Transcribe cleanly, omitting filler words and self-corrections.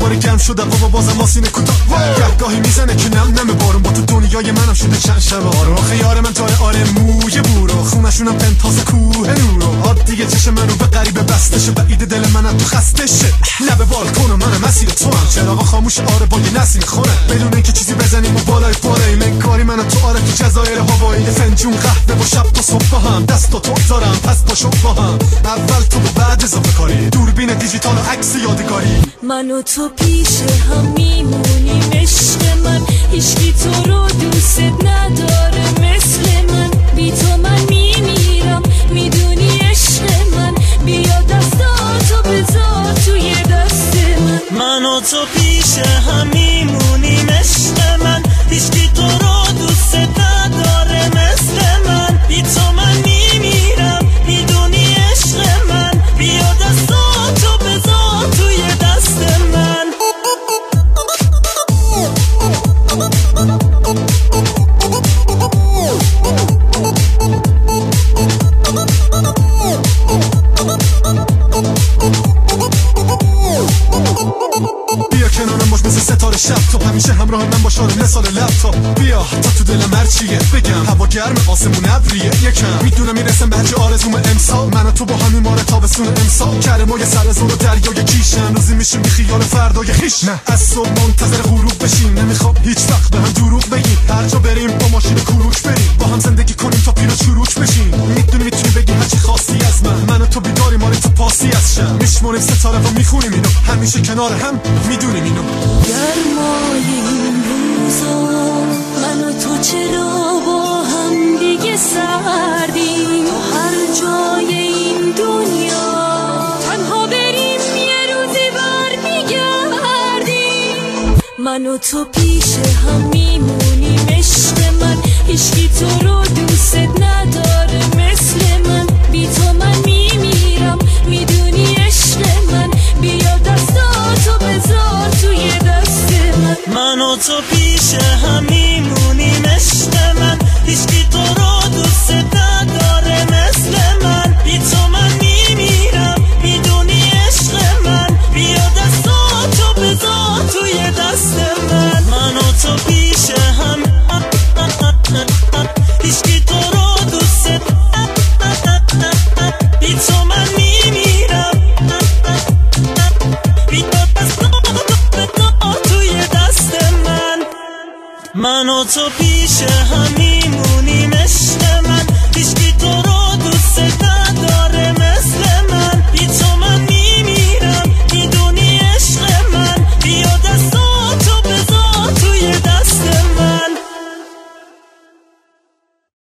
دوباره گرم شده و بازم آسینه کوتاه گاهی میزنه که نم بارون با تو دنیای منم شده چند شب آره خیار من تاره آره موی بورو خونشونم پنتاز کوه نورو آب دیگه چشم منو به غریبه بستشه بعید دل منم تو خسته شه لب بالکن منم مسیر تو هم چراغ خاموش آره با یه نسیم خونه بدون اینکه چیزی بزنیم و بالای پاره من کاری منم تو آره تو جزایر هوایی فنجون قهوه و شب تا صبح با هم دست تو دارم پس پاشو با هم اول تو و بعد اضافه کاری دوربین دیجیتال و عکس یادگاری من و تو پیش هم میمونیم عشق من هیچکی تو رو دوست نداره مثل من بی تو من میمیرم میدونی عشق من بیا دستاتو بذار توی دست من و تو پیش هم میمونیم عشق من هیچکی تو رو دوست نداره مثل من بی تو من میمیرم میدونی عشق من بیا دستاتو بذار توی دست من بیا کنارم باش مثل ستاره شب تو همیشه همراه من باش آره مثال لپتاپ بیا تا تو دلم هرچیه بگم هوا گرم آسمون ابریه یکم میدونم میرسم به هرچی آرزوم امسال من و تو با همین ماره تابستون امسال کرمای سر زور و دریای کیشن روزی میشیم بی خیال فردای خیش نه از صبح منتظر غروب بشیم نمیخوام هیچ وقت به هم دروغ بگیم هر جا بریم با ماشین کروک بریم با هم زندگی کنیم تا پیرا چروک بشیم میتونی بگی هرچی خواستی از من و تو بیداریم آره تو پاسی از شم میشمونیم ستاره و میخونیم اینو همیشه کنار هم میدونیم اینو گرمای این روزا من و تو چرا با هم دیگه سردیم تا هر جای این دنیا تنها بریم یه روزی بر میگردیم من و تو پیش هم میمونیم عشق من هیچکی تو رو دوست نداره مثل من بی تو من میمیرم میدونی عشق من بیا دستاتو بذار توی دست من و تو پیش هم میمونیم عشق من هیچکی تو رو دوست نداره مثل من بی تو من میمیرم میدونی عشق من بیا دستاتو بذار توی دست من و تو پیش هم هیچکی تو رو دوست بی تو من میمیرم بیا دستاتو توی دست من و تو پیش همی